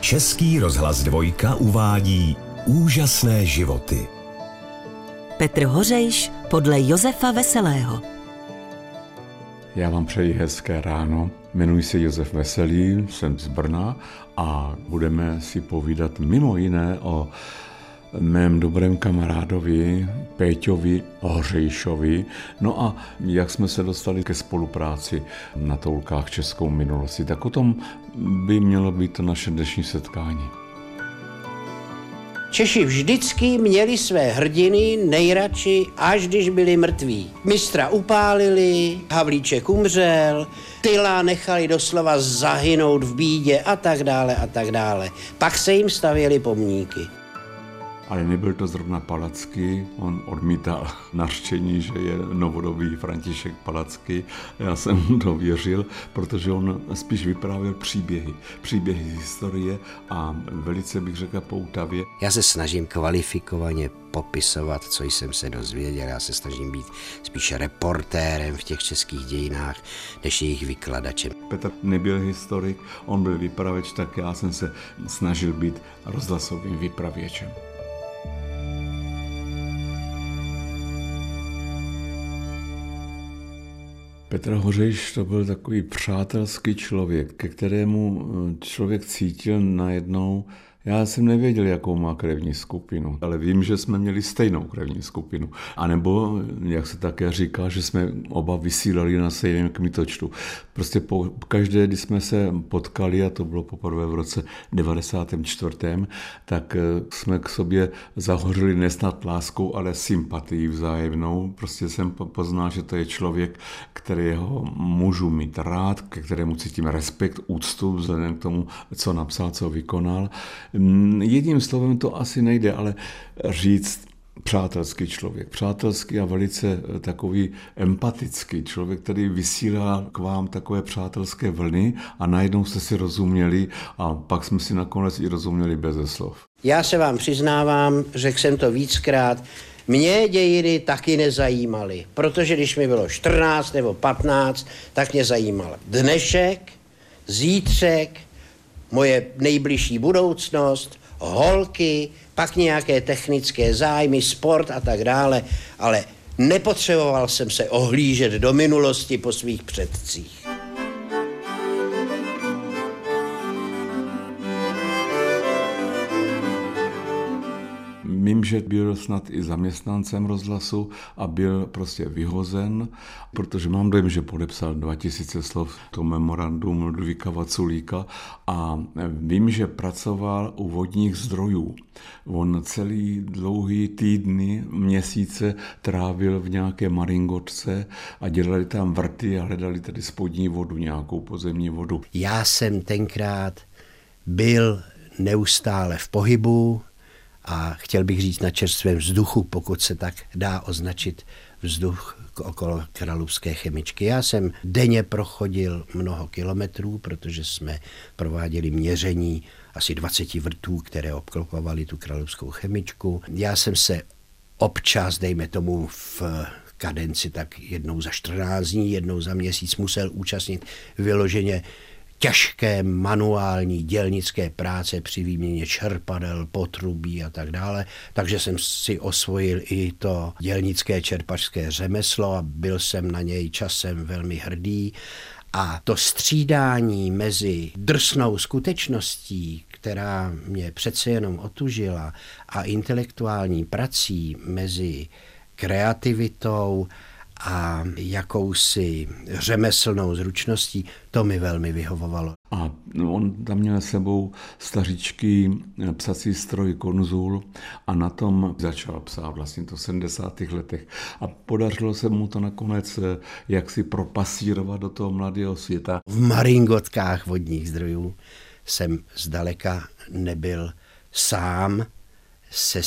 Český rozhlas Dvojka uvádí Úžasné životy. Petr Hořejš podle Josefa Veselého. Já vám přeji hezké ráno. Jmenuji se Josef Veselý, jsem z Brna a budeme si povídat mimo jiné o mém dobrém kamarádovi Péťovi Hořejšovi. No a jak jsme se dostali ke spolupráci na toulkách Českou minulosti, tak o tom by mělo být to naše dnešní setkání. Češi vždycky měli své hrdiny nejradši, až když byli mrtví. Mistra upálili, Havlíček umřel, Tyla nechali doslova zahynout v bídě a tak dále a tak dále. Pak se jim stavěly pomníky. Ale nebyl to zrovna Palacký, on odmítal nařčení, že je novodobý František Palacký. Já jsem mu to věřil, protože on spíš vyprávěl příběhy z historie a velice bych řekl poutavě. Já se snažím kvalifikovaně popisovat, co jsem se dozvěděl. Já se snažím být spíš reportérem v těch českých dějinách, než jejich vykladačem. Petr nebyl historik, on byl vypravěč, tak já jsem se snažil být rozhlasovým vypravěčem. Petr Hořejš to byl takový přátelský člověk, ke kterému člověk cítil najednou. Já jsem nevěděl, jakou má krevní skupinu, ale vím, že jsme měli stejnou krevní skupinu. A nebo, jak se také říká, že jsme oba vysílali na stejném kmitočtu. Prostě každé, když jsme se potkali, a to bylo poprvé v roce 94., tak jsme k sobě zahořili nesnad láskou, ale sympatií vzájemnou. Prostě jsem poznal, že to je člověk, kterého můžu mít rád, ke kterému cítím respekt, úctu vzhledem k tomu, co napsal, co vykonal. Jedním slovem to asi nejde, ale říct přátelský člověk. Přátelský a velice takový empatický člověk, který vysílá k vám takové přátelské vlny a najednou jste si rozuměli a pak jsme si nakonec i rozuměli beze slov. Já se vám přiznávám, řekl jsem to víckrát, mě dějiny taky nezajímaly, protože když mi bylo 14 nebo 15, tak mě zajímal dnešek, zítřek, moje nejbližší budoucnost, holky, pak nějaké technické zájmy, sport a tak dále, ale nepotřeboval jsem se ohlížet do minulosti po svých předcích. Vím, že byl snad i zaměstnancem rozhlasu a byl prostě vyhozen, protože mám dojem, že podepsal 2000 slov to memorandum Ludvíka Vaculíka a vím, že pracoval u vodních zdrojů. On celý dlouhý týdny, měsíce trávil v nějaké maringotce a dělali tam vrty a hledali tady spodní vodu, nějakou podzemní vodu. Já jsem tenkrát byl neustále v pohybu, a chtěl bych říct na čerstvém vzduchu, pokud se tak dá označit vzduch okolo Kralupské chemičky. Já jsem denně prochodil mnoho kilometrů, protože jsme prováděli měření asi 20 vrtů, které obklopovaly tu Kralupskou chemičku. Já jsem se občas, dejme tomu v kadenci, tak jednou za 14 dní, jednou za měsíc musel účastnit vyloženě těžké manuální dělnické práce při výměně čerpadel, potrubí a tak dále. Takže jsem si osvojil i to dělnické čerpačské řemeslo a byl jsem na něj časem velmi hrdý. A to střídání mezi drsnou skutečností, která mě přece jenom otužila, a intelektuální prací mezi kreativitou a jakousi řemeslnou zručností, to mi velmi vyhovovalo. A on tam měl s sebou stařičký psací stroj Konzul a na tom začal psát vlastně to v 70. letech. A podařilo se mu to nakonec jaksi propasírovat do toho mladého světa. V maringotkách vodních zdrojů jsem zdaleka nebyl sám se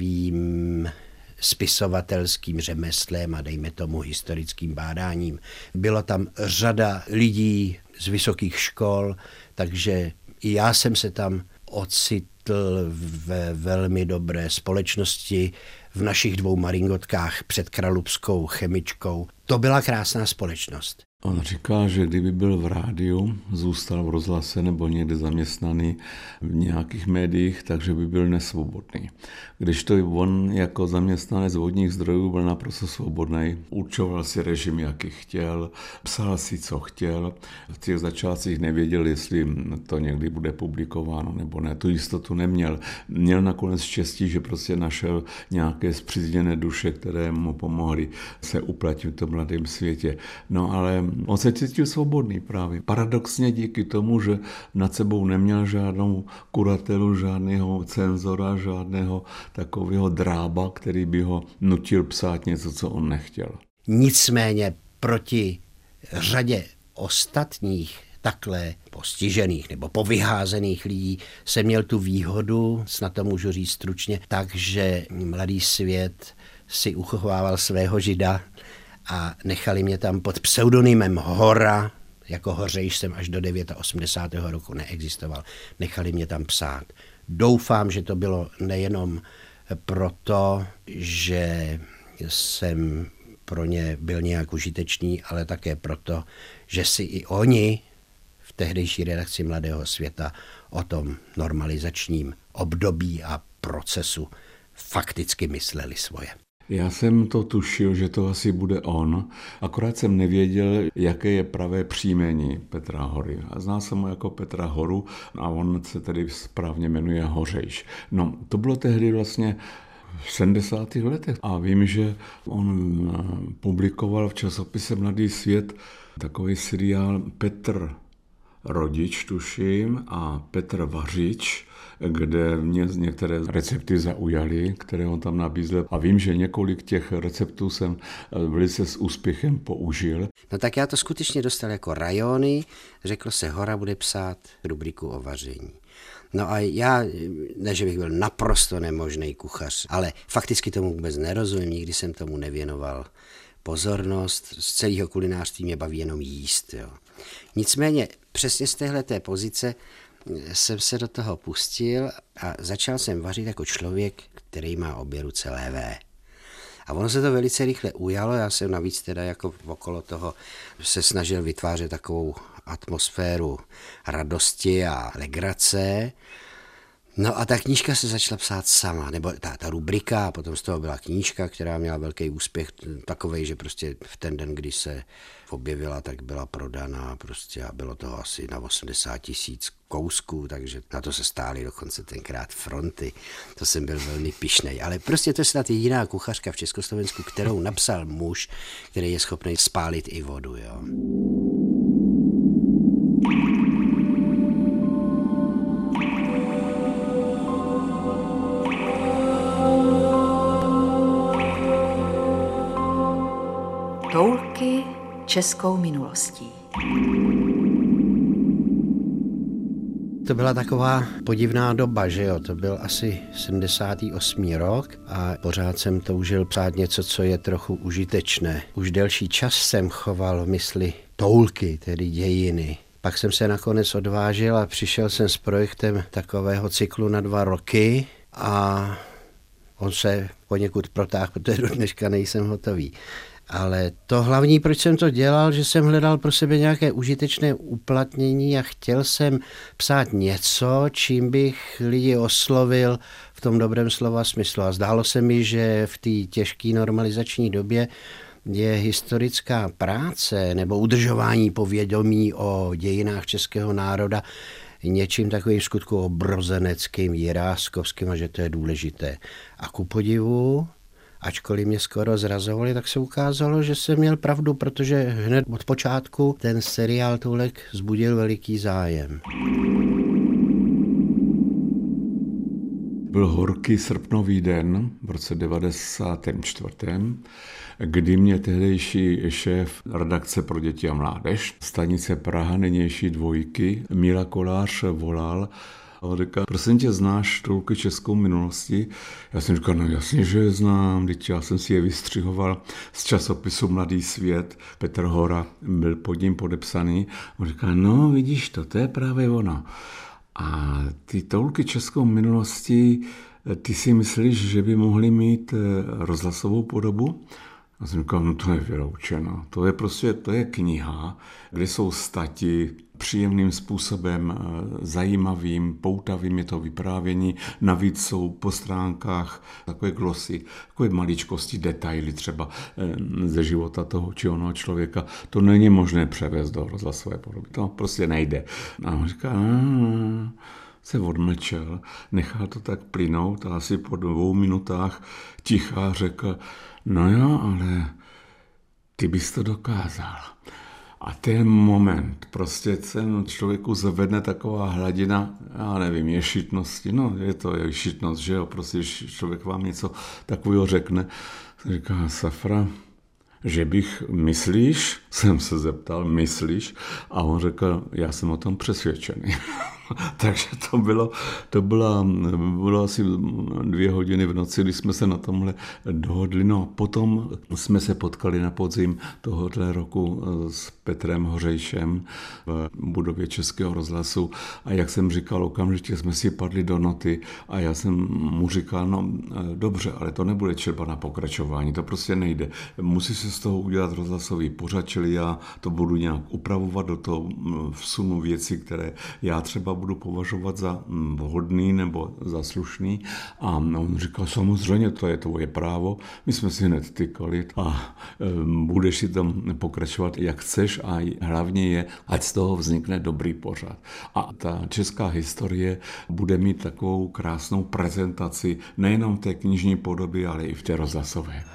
svým spisovatelským řemeslem a dejme tomu historickým bádáním. Bylo tam řada lidí z vysokých škol, takže i já jsem se tam ocitl ve velmi dobré společnosti v našich 2 maringotkách před Kralupskou chemičkou. To byla krásná společnost. On říká, že kdyby byl v rádiu, zůstal v rozhlase nebo někde zaměstnaný v nějakých médiích, takže by byl nesvobodný. Když to on jako zaměstnanec vodních zdrojů byl naprosto svobodný, určoval si režim, jaký chtěl, psal si, co chtěl. V těch začátcích nevěděl, jestli to někdy bude publikováno nebo ne. Tu jistotu neměl. Měl nakonec štěstí, že prostě našel nějaké spřízněné duše, které mu pomohly se uplatit v tom mladém světě. No ale on se cítil svobodný právě. Paradoxně díky tomu, že nad sebou neměl žádnou kuratelu, žádného cenzora, žádného takového drába, který by ho nutil psát něco, co on nechtěl. Nicméně proti řadě ostatních takhle postižených nebo povyházených lidí jsem měl tu výhodu, snad to můžu říct stručně, takže Mladý svět si uchovával svého žida a nechali mě tam pod pseudonymem Hora, jako Hořejš jsem až do 89. roku neexistoval, nechali mě tam psát. Doufám, že to bylo nejenom proto, že jsem pro ně byl nějak užitečný, ale také proto, že si i oni v tehdejší redakci Mladého světa o tom normalizačním období a procesu fakticky mysleli svoje. Já jsem to tušil, že to asi bude on, akorát jsem nevěděl, jaké je pravé příjmení Petra Hory. A znal jsem ho jako Petra Horu a on se tedy správně jmenuje Hořejš. No, to bylo tehdy vlastně v 70. letech a vím, že on publikoval v časopise Mladý svět takový seriál Petr Rodič, tuším, a Petr Vařič, kde mě některé recepty zaujaly, které on tam nabízel. A vím, že několik těch receptů jsem velice s úspěchem použil. No tak já to skutečně dostal jako rajony, řeklo se, Hora bude psát rubriku o vaření. No a já, ne, že bych byl naprosto nemožný kuchař, ale fakticky tomu vůbec nerozumím, nikdy jsem tomu nevěnoval pozornost, z celého kulinářství mě baví jenom jíst. Jo. Nicméně přesně z téhleté pozice jsem se do toho pustil a začal jsem vařit jako člověk, který má obě ruce levé. A ono se to velice rychle ujalo, já jsem navíc teda jako okolo toho se snažil vytvářet takovou atmosféru radosti a legrace. No a ta knížka se začala psát sama, nebo ta rubrika, a potom z toho byla knížka, která měla velký úspěch, takovej, že prostě v ten den, kdy se objevila, tak byla prodaná prostě a bylo toho asi na 80 000 kousků, takže na to se stály dokonce tenkrát fronty. To jsem byl velmi pyšnej, ale prostě to je snad jediná kuchařka v Československu, kterou napsal muž, který je schopný spálit i vodu, jo. Toulky českou minulostí. To byla taková podivná doba, že jo, to byl asi 78. rok a pořád jsem toužil psát něco, co je trochu užitečné. Už delší čas jsem choval v mysli toulky, tedy dějiny. Pak jsem se nakonec odvážil a přišel jsem s projektem takového cyklu na 2 roky a on se poněkud protáhl, protože do dneška nejsem hotový. Ale to hlavní, proč jsem to dělal, že jsem hledal pro sebe nějaké užitečné uplatnění a chtěl jsem psát něco, čím bych lidi oslovil v tom dobrém slova smyslu. A zdálo se mi, že v té těžké normalizační době je historická práce nebo udržování povědomí o dějinách českého národa něčím takovým skutku obrozeneckým, jiráskovským a že to je důležité. A ku podivu, ačkoliv mě skoro zrazovali, tak se ukázalo, že jsem měl pravdu, protože hned od počátku ten seriál Toulek vzbudil veliký zájem. Byl horký srpnový den v roce 94., kdy mě tehdejší šéf redakce pro děti a mládež, stanice Praha, nynější 2, Míla Kolář, volal a říká, prosím tě, znáš Toulky českou minulosti? Já jsem říkal, no jasně, že je znám, teď já jsem si je vystřihoval z časopisu Mladý svět, Petr Hora byl pod ním podepsaný. On říká, no vidíš to je právě ono. A ty Toulky českou minulosti, ty si myslíš, že by mohly mít rozhlasovou podobu? A jsem říkal, no to je vyloučeno. To je prostě, to je kniha, kde jsou stati, příjemným způsobem, zajímavým, poutavým je to vyprávění. Navíc jsou po stránkách takové glosy, takové maličkosti, detaily třeba ze života toho či onoho člověka. To není možné převést do rozhlasové podoby. To prostě nejde. A on říká, se odmlčel, nechal to tak plynout a asi po 2 minutách ticha řekl, no jo, ale ty bys to dokázal. A ten moment, prostě ten člověku zvedne taková hladina, já nevím, ješitnosti, no je to ješitnost, že jo, prostě člověk vám něco takového řekne, říká Safra, že bych, myslíš? Jsem se zeptal, myslíš? A on řekl, já jsem o tom přesvědčený. Takže to bylo asi 2 hodiny v noci, kdy jsme se na tomhle dohodli. No a potom jsme se potkali na podzim tohohle roku s Petrem Hořejšem v budově Českého rozhlasu a jak jsem říkal, okamžitě jsme si padli do noty a já jsem mu říkal, no dobře, ale to nebude třeba na pokračování, to prostě nejde. Musí se z toho udělat rozhlasový pořad, čili já to budu nějak upravovat, do toho vsunu věci, které já třeba budu považovat za vhodný nebo za slušný. A on říkal, samozřejmě, to je tvoje právo. My jsme si hned tykali a budeš si tam pokračovat, jak chceš a hlavně je, ať z toho vznikne dobrý pořad. A ta česká historie bude mít takovou krásnou prezentaci nejenom v té knižní podobě, ale i v té rozhlasové.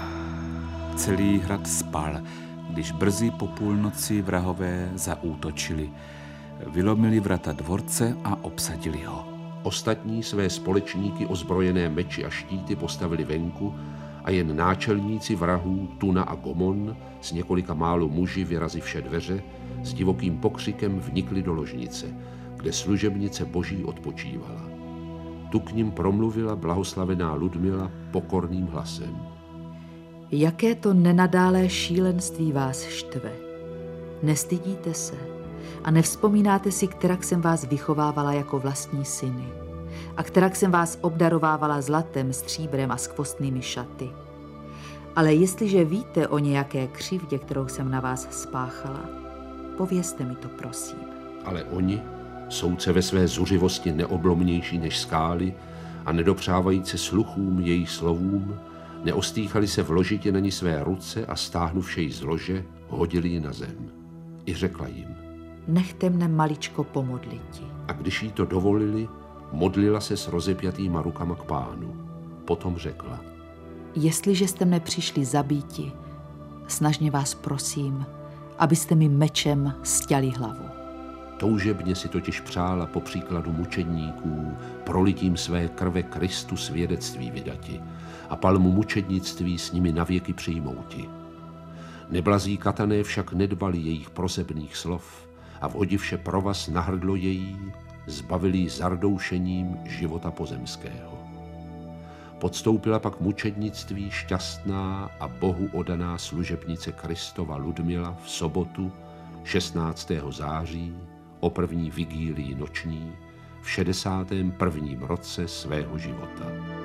Celý hrad spal, když brzy po půlnoci vrahové zaútočili. Vylomili vrata dvorce a obsadili ho. Ostatní své společníky ozbrojené meči a štíty postavili venku a jen náčelníci vrahů Tuna a Gomon s několika málo muži vyrazivše dveře s divokým pokřikem vnikli do ložnice, kde služebnice Boží odpočívala. Tu k nim promluvila blahoslavená Ludmila pokorným hlasem. Jaké to nenadálé šílenství vás štve? Nestydíte se a nevzpomínáte si, kterak jsem vás vychovávala jako vlastní syny a kterak jsem vás obdarovávala zlatem, stříbrem a skvostnými šaty. Ale jestliže víte o nějaké křivdě, kterou jsem na vás spáchala, povězte mi to, prosím. Ale oni, soudce ve své zuřivosti neoblomnější než skály a nedopřávající sluchům jejich slovům, neostýchali se vložitě na ní své ruce a stáhnuvši ji z lože, hodili ji na zem. I řekla jim, nechte mne maličko pomodliti. A když jí to dovolili, modlila se s rozepjatýma rukama k Pánu. Potom řekla, jestliže jste mne přišli zabíti, snažně vás prosím, abyste mi mečem sťali hlavu. Toužebně si totiž přála po příkladu mučedníků prolitím své krve Kristu svědectví vydati a palmu mučednictví s nimi navěky přijmouti. Neblazí katané však nedbali jejich prosebných slov a vhodivše provaz na hrdlo její, zbavili ji zardoušením života pozemského. Podstoupila pak mučednictví šťastná a Bohu odaná služebnice Kristova Ludmila v sobotu 16. září o první vigílii noční v 61. roce svého života.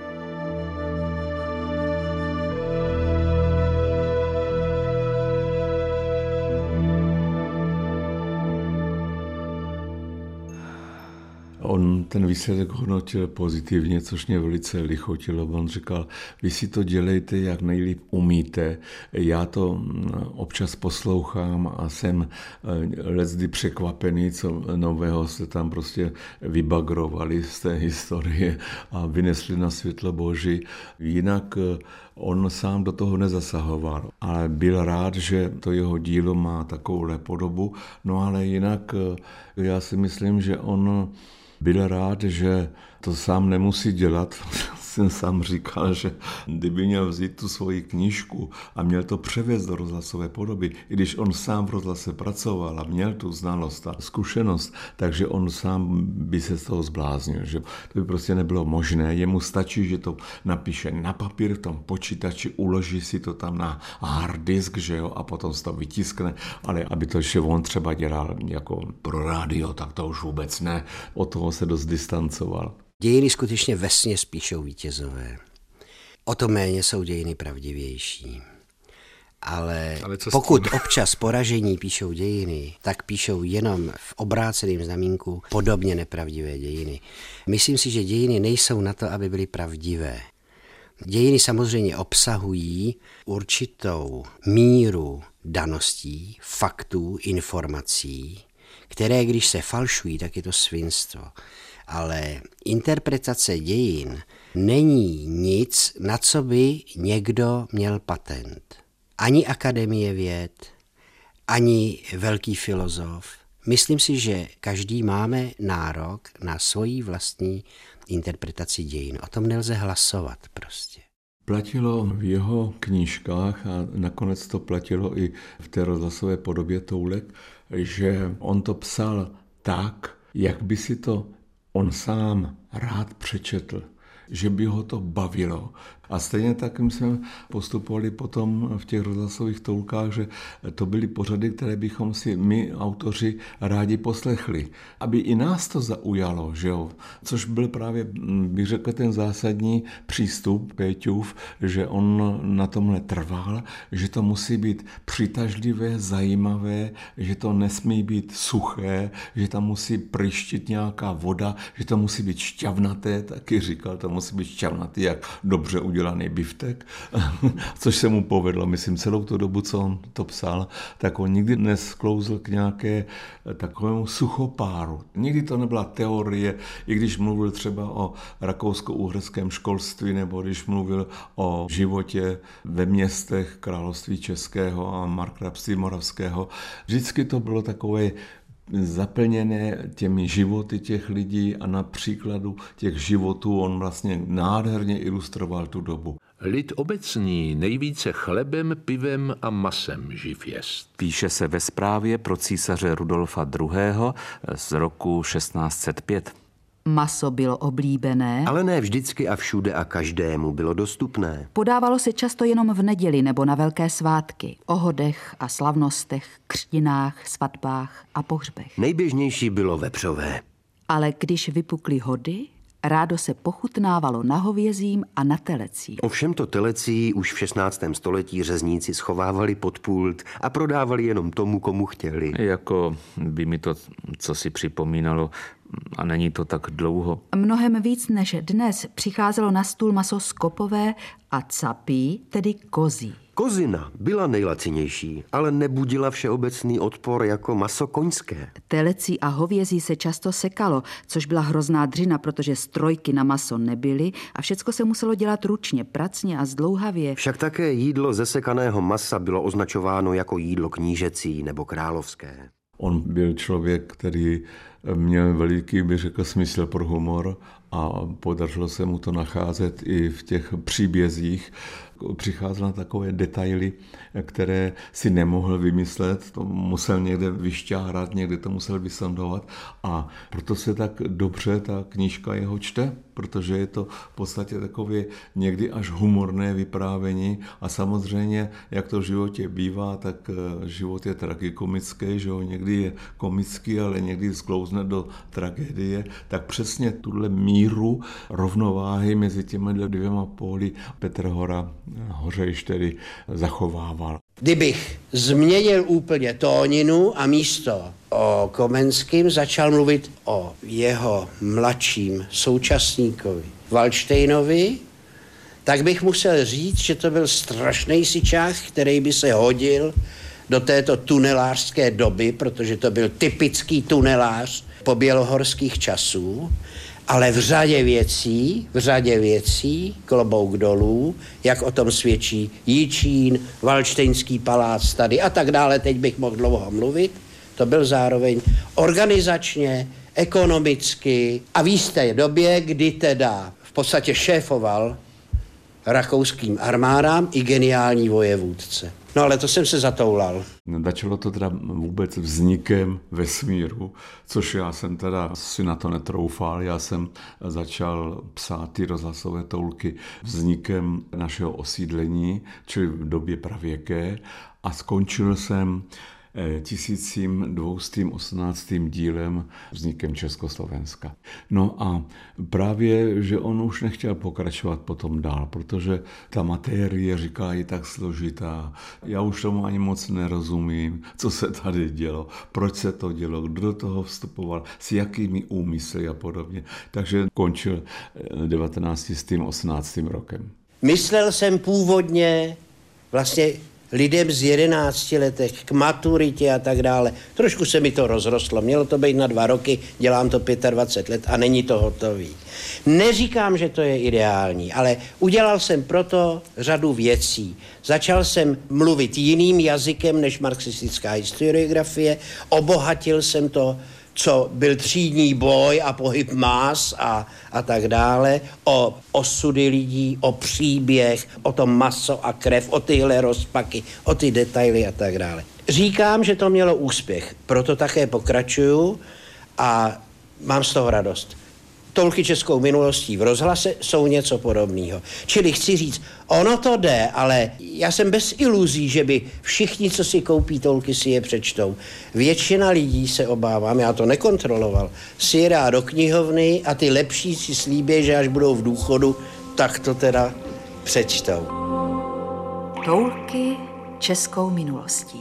On ten výsledek hodnotil pozitivně, což mě velice lichotilo. On říkal, vy si to dělejte, jak nejlíp umíte. Já to občas poslouchám a jsem leckdy překvapený, co nového se tam prostě vybagrovali z té historie a vynesli na světlo Boží. Jinak on sám do toho nezasahoval, ale byl rád, že to jeho dílo má takovouhle podobu. No ale jinak já si myslím, že on byl rád, že to sám nemusí dělat. Jsem sám říkal, že kdyby měl vzít tu svoji knížku a měl to převést do rozhlasové podoby, i když on sám v rozhlase pracoval a měl tu znalost a zkušenost, takže on sám by se z toho zbláznil. Že to by prostě nebylo možné. Jemu stačí, že to napíše na papír v tom počítači, uloží si to tam na hard disk, že jo, a potom se to vytiskne, ale aby to ještě on třeba dělal jako pro rádio, tak to už vůbec ne. Od toho se dost distancoval. Dějiny skutečně vesměs píšou vítězové. O to méně jsou dějiny pravdivější. Ale pokud občas poražení píšou dějiny, tak píšou jenom v obráceném znamínku podobně nepravdivé dějiny. Myslím si, že dějiny nejsou na to, aby byly pravdivé. Dějiny samozřejmě obsahují určitou míru daností, faktů, informací, které když se falšují, tak je to svinstvo. Ale interpretace dějin není nic, na co by někdo měl patent. Ani Akademie věd, ani velký filozof. Myslím si, že každý máme nárok na svoji vlastní interpretaci dějin. O tom nelze hlasovat prostě. Platilo v jeho knížkách a nakonec to platilo i v té rozhlasové podobě Toulek, že on to psal tak, jak by si to on sám rád přečetl, že by ho to bavilo. A stejně tak jsme postupovali potom v těch rozhlasových toulkách, že to byly pořady, které bychom si my, autoři, rádi poslechli. Aby i nás to zaujalo, že jo? Což byl právě, bych řekl, ten zásadní přístup Péťův, že on na tomhle trval, že to musí být přitažlivé, zajímavé, že to nesmí být suché, že tam musí pryštit nějaká voda, že to musí být šťavnaté, taky říkal, to musí být šťavnatý, jak dobře udělaný biftek, což se mu povedlo, myslím, celou tu dobu, co on to psal, tak on nikdy nesklouzl k nějaké takovému suchopáru. Nikdy to nebyla teorie, i když mluvil třeba o rakousko-uherském školství, nebo když mluvil o životě ve městech království českého a markrabství moravského. Vždycky to bylo takové zaplněné těmi životy těch lidí a na příkladu těch životů on vlastně nádherně ilustroval tu dobu. Lid obecný nejvíce chlebem, pivem a masem živ jest. Píše se ve zprávě pro císaře Rudolfa II. Z roku 1605. Maso bylo oblíbené, Ale ne vždycky a všude a každému bylo dostupné. podávalo se často jenom v neděli nebo na velké svátky, o hodech a slavnostech, křtinách, svatbách a pohřbech. Nejběžnější bylo vepřové. Ale když vypukly hody, rádo se pochutnávalo na hovězím a na telecím. Ovšem to telecí už v 16. století řezníci schovávali pod pult a prodávali jenom tomu, komu chtěli. Jako by mi to, co si připomínalo, a není to tak dlouho. Mnohem víc než dnes přicházelo na stůl maso skopové a capí, tedy kozí. Kozina byla nejlacinější, ale nebudila všeobecný odpor jako maso koňské. Telecí a hovězí se často sekalo, což byla hrozná dřina, protože strojky na maso nebyly a všecko se muselo dělat ručně, pracně a zdlouhavě. Však také jídlo ze sekaného masa bylo označováno jako jídlo knížecí nebo královské. On byl člověk, který měl veliký, bych řekl, smysl pro humor a podařilo se mu to nacházet i v těch příbězích. Přicházel na takové detaily, které si nemohl vymyslet, to musel někde vyšťárat, někde to musel vysondovat a proto se tak dobře ta knížka jeho čte, protože je to v podstatě takové někdy až humorné vyprávění a samozřejmě, jak to v životě bývá, tak život je tragikomický, že jo, někdy je komický, ale někdy sklouzne do tragédie, tak přesně tuhle míru rovnováhy mezi těmi dvěma póly Petr Hořejš tedy zachovával. Kdybych změnil úplně tóninu a místo o Komenském začal mluvit o jeho mladším současníkovi Valdštejnovi, tak bych musel říct, že to byl strašný sičák, který by se hodil do této tunelářské doby, protože to byl typický tunelář po bělohorských časů, ale v řadě věcí, klobouk dolů, jak o tom svědčí Jičín, Valdštejnský palác tady a tak dále, teď bych mohl dlouho mluvit, to byl zároveň organizačně, ekonomicky a v jisté době, kdy teda v podstatě šéfoval rakouským armádám i geniální vojevůdce. No ale to jsem se zatoulal. Začalo to teda vůbec vznikem vesmíru, což já jsem teda si na to netroufal. Já jsem začal psát ty rozhlasové toulky vznikem našeho osídlení, čili v době pravěké a skončil jsem 1218. dílem vznikem Československa. No a právě, že on už nechtěl pokračovat potom dál, protože ta materie, říká, je tak složitá. Já už tomu ani moc nerozumím, co se tady dělo, proč se to dělo, kdo do toho vstupoval, s jakými úmysly a podobně. Takže končil 1918. rokem. Myslel jsem původně vlastně lidem z 11 letech k maturitě a tak dále. Trošku se mi to rozrostlo. Mělo to být na 2 roky, dělám to 25 let a není to hotový. Neříkám, že to je ideální, ale udělal jsem proto řadu věcí. Začal jsem mluvit jiným jazykem než marxistická historiografie, obohatil jsem to, co byl třídní boj a pohyb mas a tak dále, o osudy lidí, o příběh, o to maso a krev, o tyhle rozpaky, o ty detaily a tak dále. Říkám, že to mělo úspěch, proto také pokračuju a mám z toho radost. Tolky českou minulostí v rozhlase jsou něco podobného. Čili chci říct, ono to jde, ale já jsem bez iluzí, že by všichni, co si koupí tolky, si je přečtou. Většina lidí, se obávám, já to nekontroloval, si je dá do knihovny a ty lepší si slíbí, že až budou v důchodu, tak to teda přečtou. Tolky českou minulostí.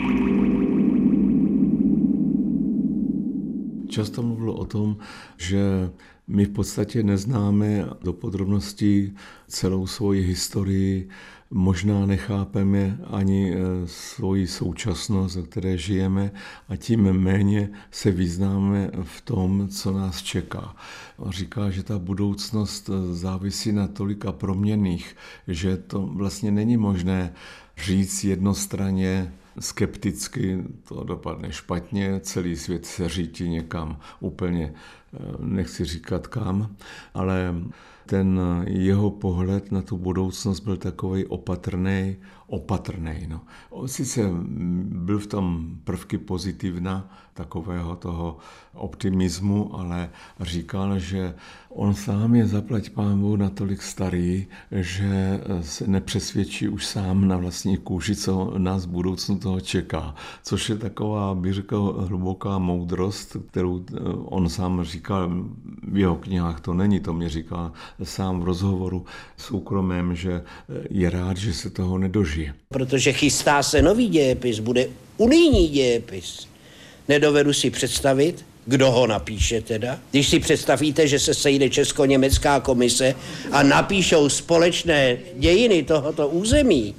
Často mluvil o tom, že my v podstatě neznáme do podrobností celou svoji historii, možná nechápeme ani svoji současnost, ve které žijeme a tím méně se vyznáme v tom, co nás čeká. A říká, že ta budoucnost závisí na tolika proměnných, že to vlastně není možné říct jednostranně skepticky, to dopadne špatně, celý svět se řítí někam úplně, nechci říkat kam, ale ten jeho pohled na tu budoucnost byl takovej opatrnej. No. Sice byl v tom prvky pozitivna, takového toho optimismu, ale říkal, že on sám je zaplať pánbůh natolik starý, že se nepřesvědčí už sám na vlastní kůži, co nás v budoucnu toho čeká. Což je taková, bych řekl, hluboká moudrost, kterou on sám říkal v jeho knihách, to není, to mě říkal sám v rozhovoru soukromém, že je rád, že se toho nedožije. Protože chystá se nový dějepis, bude unijní dějepis. Nedovedu si představit, kdo ho napíše teda. Když si představíte, že se sejde Česko-německá komise a napíšou společné dějiny tohoto území,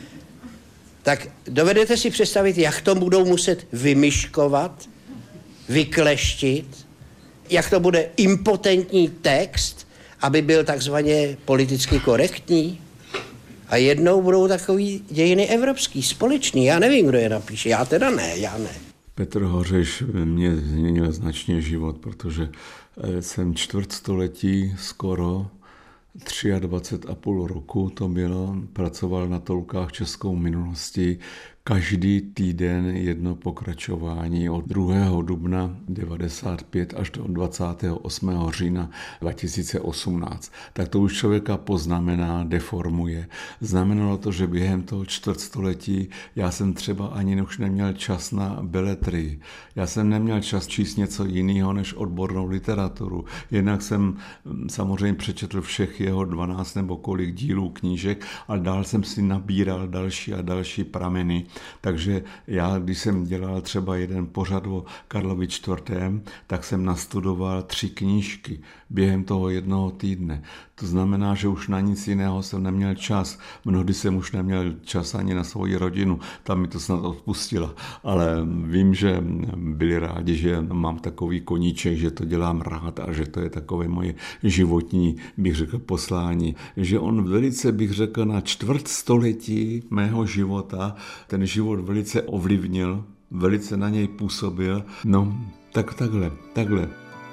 tak dovedete si představit, jak to budou muset vymyškovat, vykleštit, jak to bude impotentní text, aby byl takzvaně politicky korektní. A jednou budou takový dějiny evropský, společný. Já nevím, kdo je napíše. Já teda ne, já ne. Petr Hořeš mě změnil značně život, protože jsem čtvrtstoletí skoro 23,5 roku to bylo, pracoval na tolkách českou minulostí, každý týden jedno pokračování od 2. dubna 1995 až do 28. října 2018. Tak to už člověka poznamená, deformuje. Znamenalo to, že během toho čtvrtstoletí já jsem třeba ani už neměl čas na beletrii. Já jsem neměl čas číst něco jiného než odbornou literaturu. Jednak jsem samozřejmě přečetl všech jeho 12 nebo kolik dílů knížek a dál jsem si nabíral další a další prameny. Takže já, když jsem dělal třeba jeden pořad o Karlovi IV., tak jsem nastudoval 3 knížky během toho jednoho týdne. To znamená, že už na nic jiného jsem neměl čas. Mnohdy jsem už neměl čas ani na svoji rodinu. Tam mi to snad odpustila. Ale vím, že byli rádi, že mám takový koníček, že to dělám rád a že to je takové moje životní, bych řekl, poslání. Že on velice, bych řekl, na čtvrtstoletí mého života ten život velice ovlivnil, velice na něj působil. No, takhle.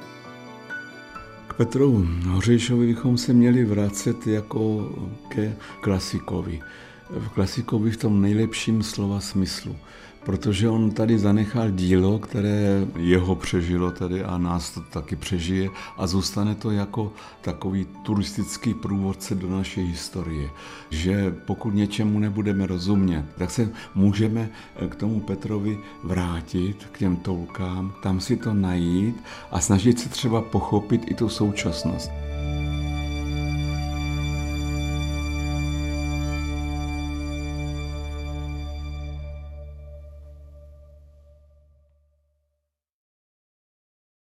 K Petru Hořejšovi bychom se měli vracet jako ke klasikovi. V klasikovi v tom nejlepším slova smyslu. protože on tady zanechal dílo, které jeho přežilo tady a nás to taky přežije a zůstane to jako takový turistický průvodce do naší historie. Že pokud něčemu nebudeme rozumět, tak se můžeme k tomu Petrovi vrátit, k těm toulkám, tam si to najít a snažit se třeba pochopit i tu současnost.